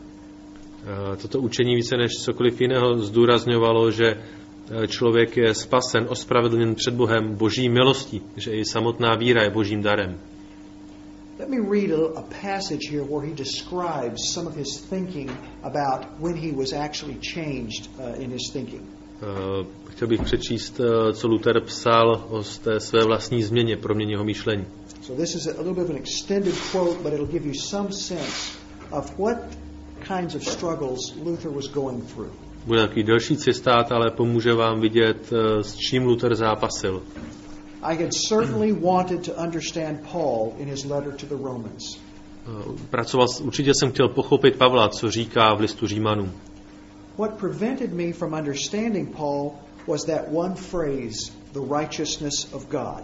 Toto učení více než cokoliv jiného zdůrazňovalo, že člověk je spasen, ospravedlněn před Bohem boží milostí, že i samotná víra je božím darem. Let me read a, a passage here where he describes some of his thinking about when he was actually changed uh, in his thinking. Uh, chtěl bych přečíst, uh, co Luther psal o té své vlastní změně, proměně jeho myšlení. So this is a little bit of an extended quote, but it'll give you some sense of what kinds of struggles Luther was going through. Bude takový delší citát, ale pomůže vám vidět, uh, s čím Luther zápasil. I had certainly wanted to understand Paul in his letter to the Romans. Uh, pracoval, určitě jsem chtěl pochopit Pavla, co říká v listu Římanům. What prevented me from understanding Paul was that one phrase, the righteousness of God.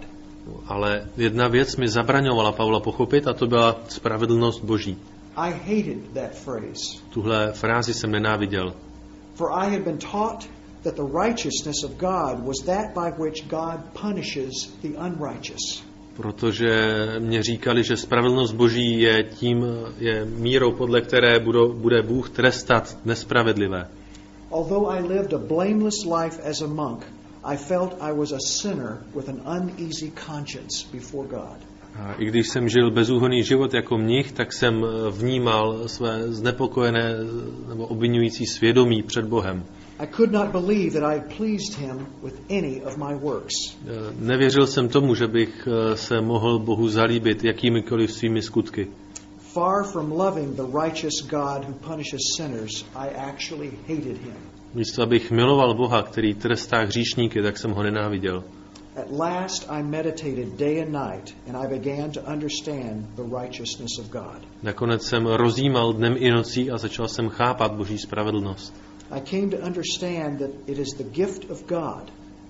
Ale jedna věc mi zabraňovala Pavla pochopit, a to byla spravedlnost Boží. I hated that phrase. Tuhle frázi jsem nenáviděl. For I had been taught that the righteousness of God was that by which God punishes the unrighteous. Protože mě říkali, že spravedlnost Boží je tím, je mírou, podle které budou, bude Bůh trestat nespravedlivé. Although I lived a blameless life as a monk, I felt I was a sinner with an uneasy conscience before God. A i když jsem žil bezúhonný život jako mnich, tak jsem vnímal své znepokojené nebo obvinující svědomí před Bohem. I could not believe that I had pleased him with any of my works. Nevěřil jsem tomu, že bych se mohl Bohu zalíbit jakýmikoliv svými skutky. Far from loving the righteous God who punishes sinners, I actually hated him. Místo abych miloval Boha, který trestá hříšníky, tak jsem ho nenáviděl. At last I meditated day and night, and I began to understand the righteousness of God. Nakonec jsem rozjímal dnem i nocí a začal jsem chápat Boží spravedlnost. I came to understand that it is the gift of God.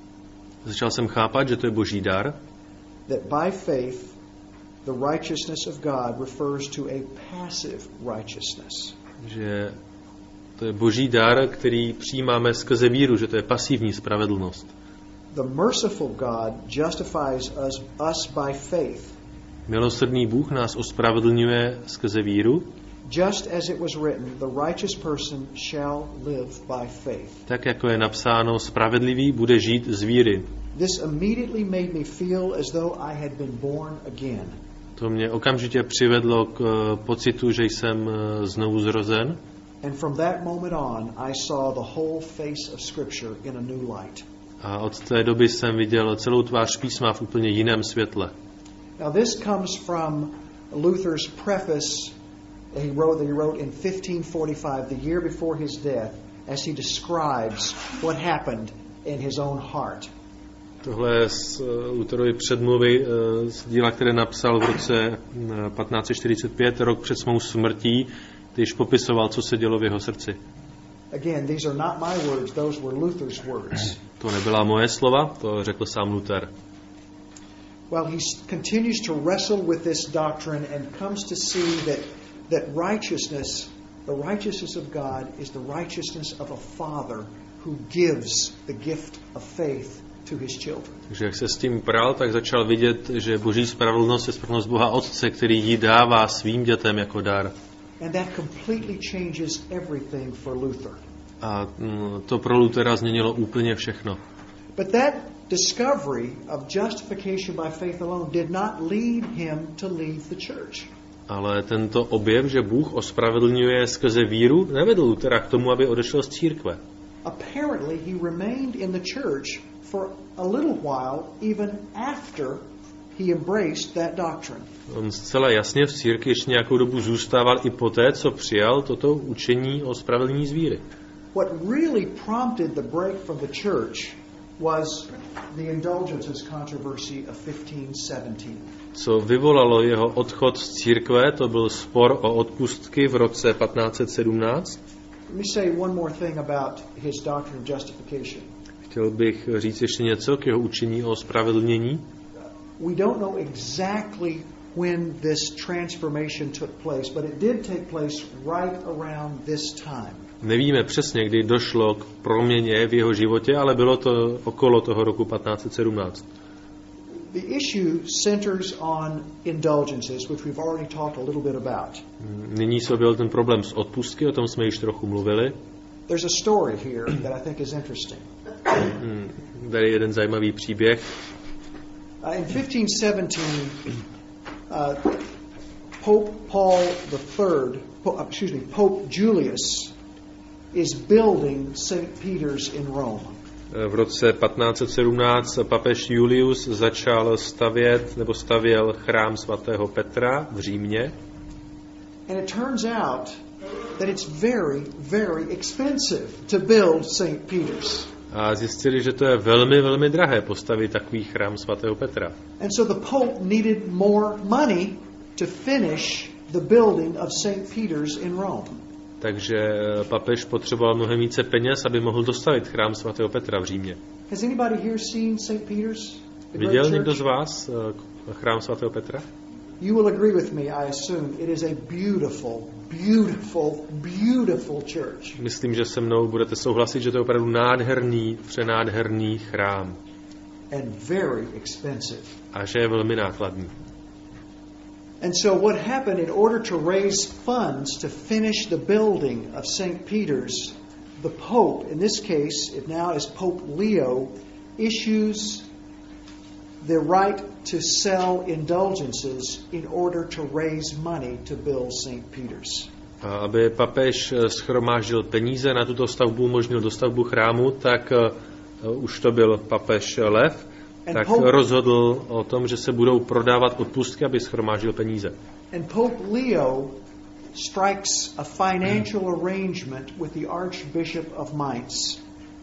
Začal jsem chápat, že to je Boží dar. That by faith the righteousness of God refers to a passive righteousness. Že to je Boží dar, který přijímáme skrze víru, že to je pasivní spravedlnost. The merciful God justifies us, us by faith. Milosrdný Bůh nás ospravedlňuje skrze víru. Just as it was written, the righteous person shall live by faith. Tak jako je napsáno, spravedlivý bude žít z víry. This immediately made me feel as though I had been born again. To mě okamžitě přivedlo k pocitu, že jsem znovu zrozen. And from that moment on, I saw the whole face of Scripture in a new light. A od té doby jsem viděl celou tvář písma v úplně jiném světle. Now this comes from Luther's preface he wrote that he wrote in fifteen forty-five, the year before his death, as he describes what happened in his own heart. Tohle je z Lutherovy předmluvy z díla, které napsal v roce patnáct set čtyřicet pět, rok před svou smrtí, když popisoval, co se dělo v jeho srdci. Again, these are not my words, those were Luther's words. To nebyla moje slova, to řekl sám Luther. Well, he continues to wrestle with this doctrine and comes to see that that righteousness, the righteousness of God is the righteousness of a father who gives the gift of faith to his children. Takže jak se s tím pral, tak začal vidět, že Boží spravedlnost je spravedlnost Boha Otce, který ji dává svým dětem jako dar. And that completely changes everything for Luther. A to pro Luthera změnilo úplně všechno. But that discovery of justification by faith alone did not lead him to leave the church. Ale tento objev, že Bůh ospravedlňuje skrze víru, nevedl Luthera k tomu, aby odešel z církve. Apparently he remained in the church for a little while even after he embraced that doctrine. On zcela jasně v církvi ještě nějakou dobu zůstával i poté, co přijal toto učení o ospravedlnění z víry. What really prompted the break from the church was the indulgences controversy of fifteen seventeen. Co vyvolalo jeho odchod z církve, to byl spor o odpustky v roce patnáct set sedmnáct. Let me say one more thing about his doctrine of justification. Chtěl bych říct ještě něco k jeho učení o ospravedlnění. We don't know exactly when this transformation took place, but it did take place right around this time. Nevíme přesně, kdy došlo k proměně v jeho životě, ale bylo to okolo toho roku patnáct set sedmnáct. The issue centers on indulgences, which we've already talked a little bit about. Nyní se objevil ten problém s odpustky, o tom jsme již trochu mluvili. There's a story here that I think is interesting. Tady je jeden zajímavý příběh. Uh, in fifteen seventeen, uh, Pope Paul the Third, po, excuse me, Pope Julius is building Saint Peter's in Rome. V roce patnáct set sedmnáct papež Julius začal stavět nebo stavěl chrám svatého Petra v Římě. And it turns out that it's very, very expensive to build Saint Peter's. A zjistili, že to je velmi, velmi drahé postavit takový chrám svatého Petra. And so the Pope needed more money to finish the building of Saint Peter's in Rome. Takže papež potřeboval mnohem více peněz, aby mohl dostavit chrám svatého Petra v Římě. Has anybody here seen Saint Peter's? Viděl někdo z vás chrám svatého Petra? You will agree with me, I assume, it is a beautiful, beautiful, beautiful church. Myslím, že se mnou budete souhlasit, že to je opravdu nádherný, přenádherný chrám. And very expensive. A že je velmi nákladný. And so what happened in order to raise funds to finish the building of Saint Peter's, the Pope, in this case, it now is Pope Leo, issues the right to sell indulgences in order to raise money to build Saint Peter's. A aby papež shromáždil peníze na tuto stavbu, umožnil dostavbu chrámu, tak uh, už to byl papež Lev, And tak Pope, rozhodl o tom, že se budou prodávat odpustky, aby shromáždil peníze. And Pope Leo strikes a financial arrangement with the Archbishop of Mainz.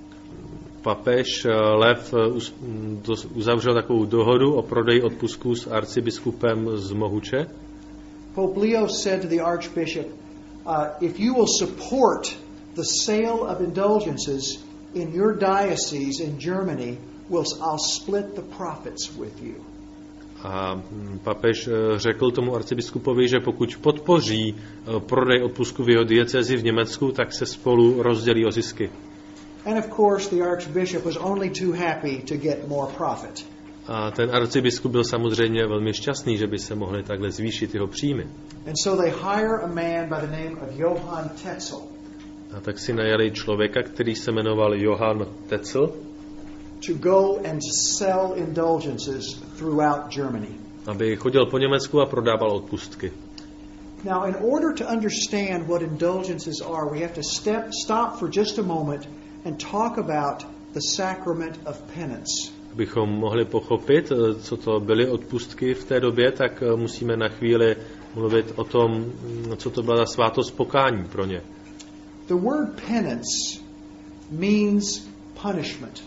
Papež Lev uzavřel takovou dohodu o prodeji odpustků s arcibiskupem z Mohuče. Pope Leo said to the Archbishop, uh, if you will support the sale of indulgences in your diocese in Germany, we'll, I'll split the profits with you. A papež řekl tomu arcibiskupovi, že pokud podpoří prodej odpustků v jeho diecézi v Německu, tak se spolu rozdělí o zisky. And of course the archbishop was only too happy to get more profit. A ten arcibiskup byl samozřejmě velmi šťastný, že by se mohly takhle zvýšit jeho příjmy. And so they hire a man by the name of Johann Tetzel. A tak si najali člověka, který se jmenoval Johann Tetzel, to go and sell indulgences throughout Germany. Aby chodil po Německu a prodával odpustky. Now, in order to understand what indulgences are, we have to step, stop for just a moment and talk about the sacrament of penance. Abychom mohli pochopit, co to byly odpustky v té době, tak musíme na chvíli mluvit o tom, co to byla svátost pokání pro ně. The word penance means punishment.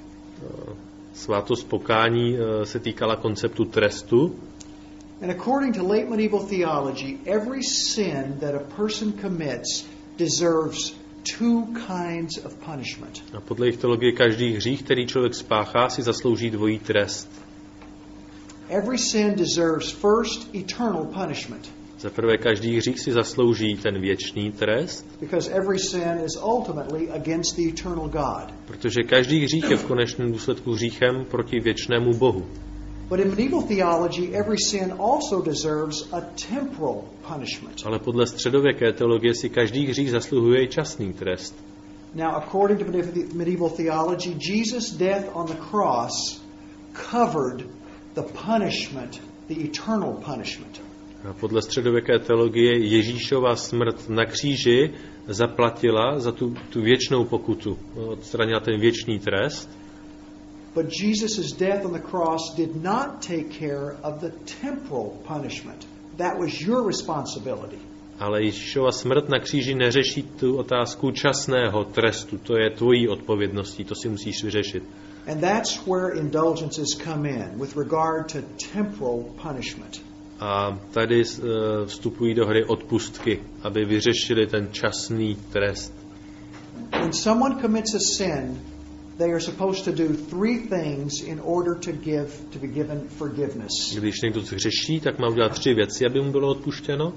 Svátost pokání se týkala konceptu trestu. And according to late medieval theology, every sin that a person commits deserves two kinds of punishment. A podle jejich teologie každý hřích, který člověk spáchá, si zaslouží dvojí trest. Every sin deserves first eternal punishment. Za prvé každý hřích si zaslouží ten věčný trest. Because every sin is ultimately against the eternal God. Protože každý hřích je v konečném důsledku hříchem proti věčnému Bohu. But in medieval theology, every sin also deserves a temporal punishment. Ale podle středověké teologie si každý hřích zasluhuje i časný trest. Now, according to medieval theology, Jesus' death on the cross covered the punishment, the eternal punishment. A podle středověké teologie Ježíšova smrt na kříži zaplatila za tu, tu věčnou pokutu, odstranila ten věčný trest. But Jesus' death on the cross did not take care of the temporal punishment. That was your responsibility. Ale Ježíšova smrt na kříži neřeší tu otázku časného trestu. To je tvojí odpovědností, to si musíš vyřešit. And that's where indulgences come in with regard to temporal punishment. A tady vstupují do hry odpustky, aby vyřešili ten časný trest. When someone commits a sin, they are supposed to do three things in order to give to be given forgiveness. Když někdo zhřeší, tak má udělat tři věci, aby mu bylo odpuštěno.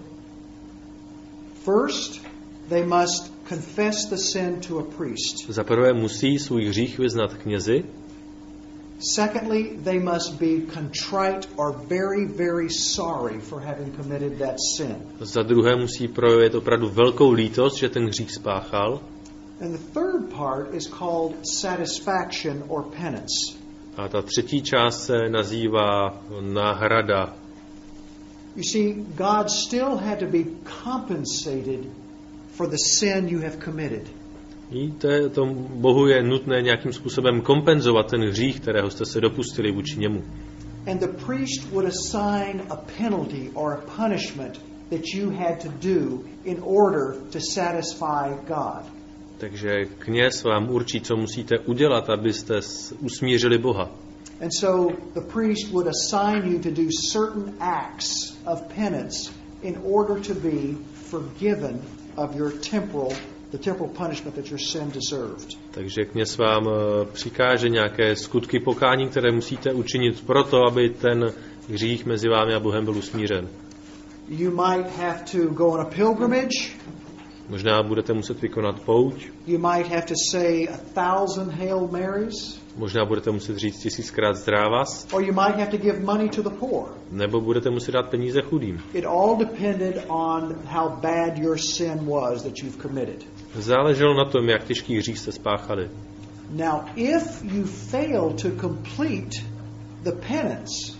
First, they must confess the sin to a priest. Za prvé musí svůj hřích vyznat knězi. Secondly, they must be contrite or very, very sorry for having committed that sin. Za druhé musí projevit opravdu velkou lítost, že ten hřích spáchal. And the third part is called satisfaction or penance. A ta třetí část se nazývá náhrada. You see, God still had to be compensated for the sin you have committed. Víte, tomu Bohu je nutné nějakým způsobem kompenzovat ten hřích, kterého jste se dopustili vůči němu. And the priest would assign a penalty or a punishment that you had to do in order to satisfy God. Takže kněz vám určí, co musíte udělat, abyste usmířili Boha. And so the priest would assign you to do certain acts of penance in order to be forgiven of your temporal the temporal punishment that your sin deserved. Takže kněz vám eh, přikáže nějaké skutky pokání, které musíte učinit proto, aby ten hřích mezi vámi a Bohem byl usmířen. You might have to go on a pilgrimage. Možná budete muset vykonat pouť. You might have to say a thousand Hail Marys. Možná budete muset říct tisíckrát zdrávas. Or you might have to give money to the poor. Nebo budete muset dát peníze chudým. It all depended on how bad your sin was that you've committed. Záleželo na tom, jak těžký hřích jste spáchali. Now, if you fail to complete the penance,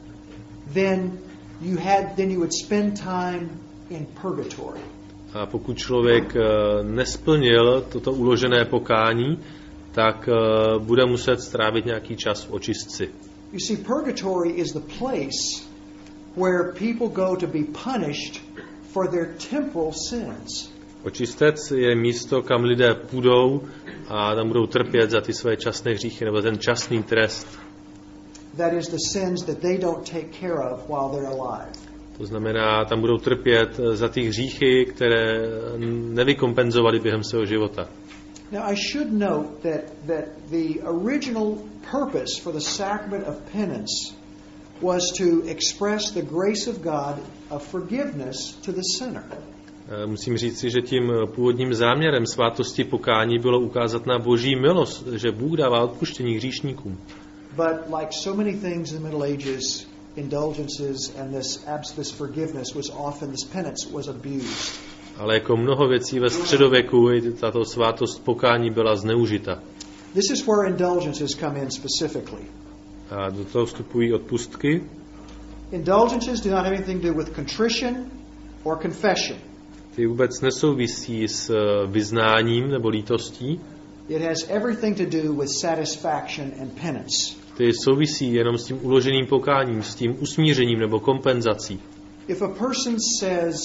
then you had then you would spend time in purgatory. A pokud člověk nesplnil toto uložené pokání, tak bude muset strávit nějaký čas v očistci. You see, purgatory is the place where people go to be punished for their temporal sins. Očistec je místo, kam lidé půjdou a tam budou trpět za ty své časné hříchy nebo ten časný trest. That is the sins that they don't take care of while they're alive. To znamená, tam budou trpět za ty hříchy, které nevykompenzovali během svého života. Now I should note that that the original purpose for the sacrament of penance was to express the grace of God of forgiveness to the sinner. Musím říci, že tím původním záměrem svátosti pokání bylo ukázat na Boží milost, že Bůh dává odpuštění hříšníkům. But like so many things in the Middle Ages, indulgences and this this forgiveness was often, this penance was abused. Ale jako mnoho věcí ve středověku tato svátost pokání byla zneužita. This is where indulgences come in specifically. A do toho vstupují odpustky. Indulgences do not have anything to do with contrition or confession. Ty vůbec nesouvisí s vyznáním nebo lítostí. It has everything to do with satisfaction and penance. Ty souvisí jenom s tím uloženým pokáním, s tím usmířením nebo kompenzací. If a person says,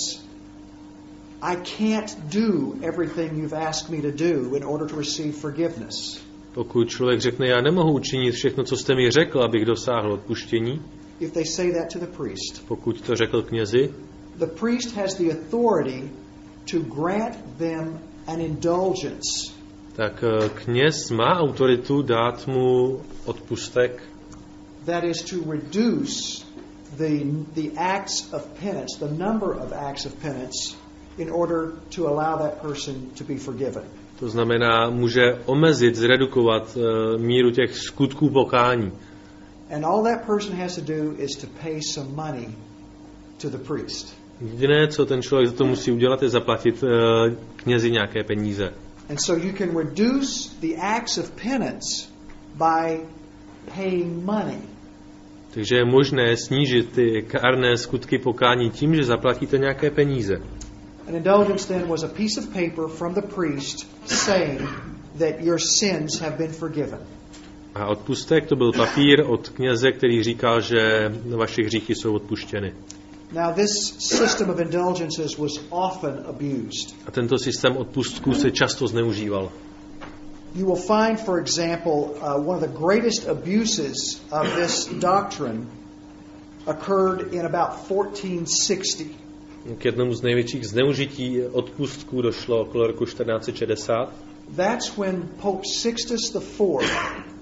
I can't do everything you've asked me to do in order to receive forgiveness. Pokud člověk řekne, já nemohu učinit všechno, co jste mi řekl, abych dosáhl odpuštění. If they say that to the priest. Pokud to řekl knězi. The priest has the authority to grant them an indulgence. Tak kněz má autoritu dát mu odpustek. That is to reduce the the acts of penance, the number of acts of penance, in order to allow that person to be forgiven. To znamená, může omezit, zredukovat uh, míru těch skutků pokání. And all that person has to do is to pay some money to the priest. Jediné, co ten člověk za to musí udělat, je zaplatit uh, knězi nějaké peníze. And so you can reduce the acts of penance by paying money. Takže je možné snížit ty kárné skutky pokání tím, že zaplatíte nějaké peníze. An indulgence then was a piece of paper from the priest saying that your sins have been forgiven. A odpustek to byl papír od kněze, který říkal, že vaše hříchy jsou odpuštěny. Now this system of indulgences was often abused. A tento systém odpustků se často zneužíval. You will find, for example, uh, one of the greatest abuses of this doctrine occurred in about fourteen sixty. K jednomu z největších zneužití odpustků došlo okolo roku čtrnáct šedesát. That's when Pope Sixtus the Fourth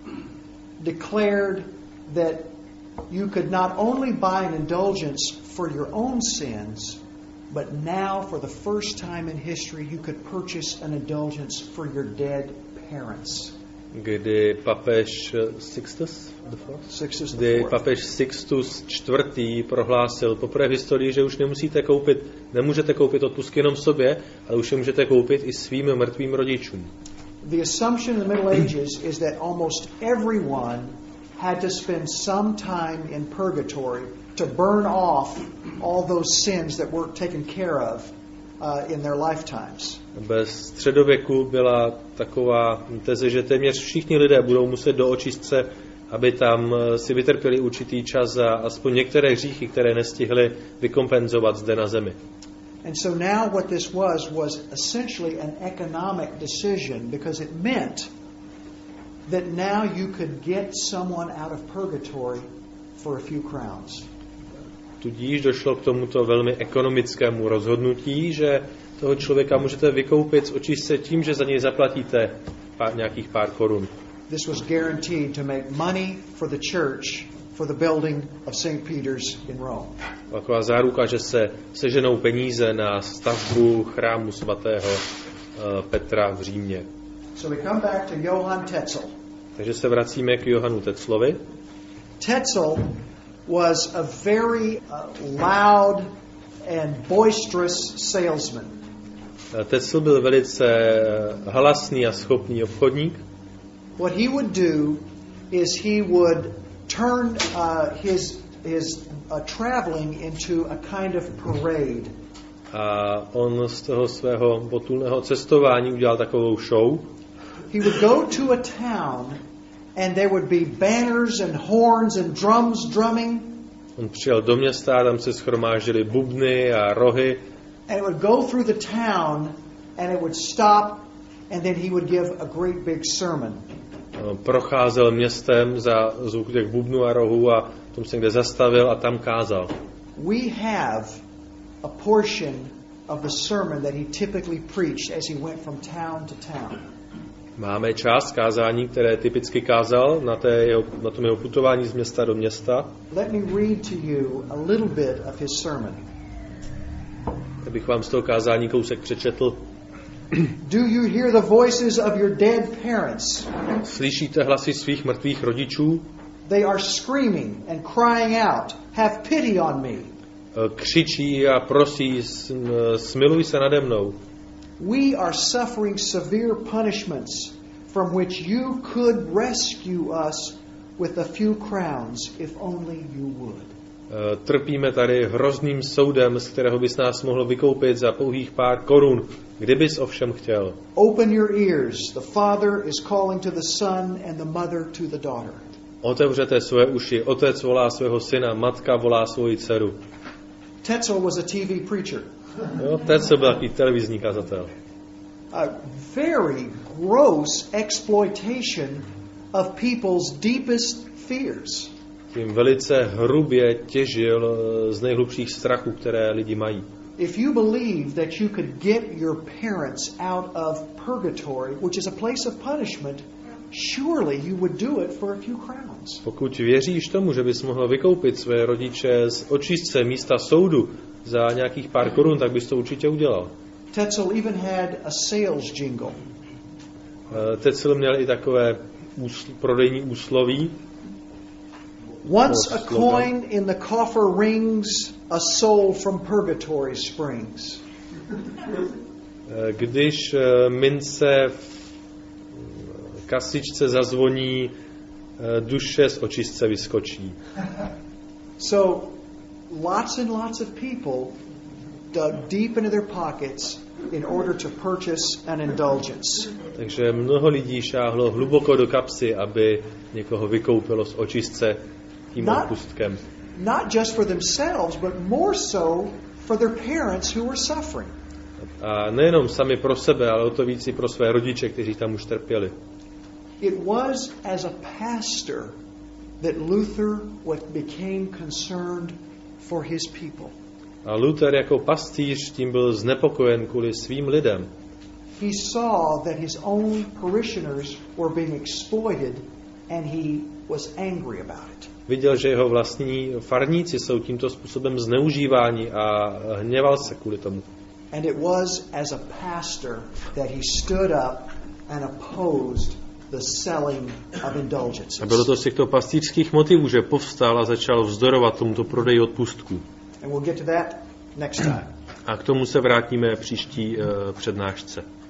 declared that you could not only buy an indulgence for your own sins, but now for the first time in history you could purchase an indulgence for your dead parents. Kdy papež Sixtus, Sixtus the kdy Fourth. papež Sixtus čtvrtý prohlásil poprvé v historii, že už nemusíte koupit, nemůžete koupit odpustky jenom sobě, ale už je můžete koupit i svým mrtvým rodičům. The assumption in the Middle Ages is that almost everyone had to spend some time in purgatory to burn off all those sins that weren't taken care of uh, in their lifetimes. Bez středověku byla taková teze, že téměř všichni lidé budou muset do očistce, aby tam si vytrpěli určitý čas za aspoň některé hříchy, které nestihli vykompenzovat zde na zemi. And so now what this was was essentially an economic decision, because it meant that now you could get someone out of purgatory for a few crowns. tudíž došlo k tomuto velmi ekonomickému rozhodnutí, že toho člověka můžete vykoupit z očistce tím, že za něj zaplatíte pár, nějakých pár korun. This was guaranteed to make money for the church for the building of Saint Peter's in Rome. Taková záruka, že se seženou peníze na stavbu chrámu svatého uh, Petra v Římě. So we come back to Johann Tetzel. Takže se vracíme k Johanu Tetzlovi. Tetzel was a very uh, loud and boisterous salesman. Tetzel byl velice halasný a schopný obchodník. What he would do is he would turn uh, his his uh, traveling into a kind of parade. A on z toho svého potulného cestování udělal takovou show. He would go to a town and there would be banners and horns and drums drumming. On přijel do města, tam se shromáždily bubny a rohy. And it would go through the town and it would stop and then he would give a great big sermon. Procházel městem za zvuk těch bubnů a rohů a tom se někde zastavil a tam kázal. We have a portion of the sermon that he typically preached as he went from town to town. Máme část kázání, které typicky kázal na, té jeho, na tom jeho putování z města do města. Let me read to you a little bit of his sermon. Tak bych vám z toho kázání kousek přečetl. Do you hear the voices of your dead parents? Slyšíte hlasy svých mrtvých rodičů? They are screaming and crying out, have pity on me. Křičí a prosí, smiluj se nade mnou. We are suffering severe punishments from which you could rescue us with a few crowns if only you would. Trpíme tady hrozným soudem, z kterého bys nás mohl vykoupit za pouhých pár korun, kdybys ovšem chtěl. Open your ears. The father is calling to the son and the mother to the daughter. Otevřete své uši. Otec volá svého syna, matka volá svoji dceru. Tetzel was a T V preacher. Jo, Tetzel byl takový televizní kazatel. A very gross exploitation of people's deepest fears. Tím velice hrubě těžil z nejhlubších strachů, které lidi mají. If you believe that you could get your parents out of purgatory, which is a place of punishment, surely you would do it for a few crowns. Pokud věříš tomu, že bys mohl vykoupit své rodiče z očistce místa soudu za nějakých pár korun, tak bys to určitě udělal. Tetzel even had a sales jingle. Tetzel měl i takové úsl- prodejní úsloví. Once a coin in the coffer rings, a soul from purgatory springs. Když mince v kasičce zazvoní, duše z očistce vyskočí. So, lots and lots of people dug deep into their pockets in order to purchase an indulgence. Takže mnoho lidí šáhlo hluboko do kapsy, aby někoho vykoupilo z očistce tím odpustkem. Not just for themselves, but more so for their parents who were suffering. A nejenom sami pro sebe, ale o to víc i pro své rodiče, kteří tam už trpěli. It was as a pastor that Luther became concerned for his people. A Luther jako pastýř tím byl znepokojen kvůli svým lidem. He saw that his own parishioners were being exploited and he was angry about it. Viděl, že jeho vlastní farníci jsou tímto způsobem zneužíváni a hněval se kvůli tomu. And it was as a pastor that he stood up and opposed the selling of indulgences. A bylo to z těchto pastýřských motivů, že povstal a začal vzdorovat tomuto prodeji odpustků. And we'll get to that next time. A k tomu se vrátíme příští uh, přednášce.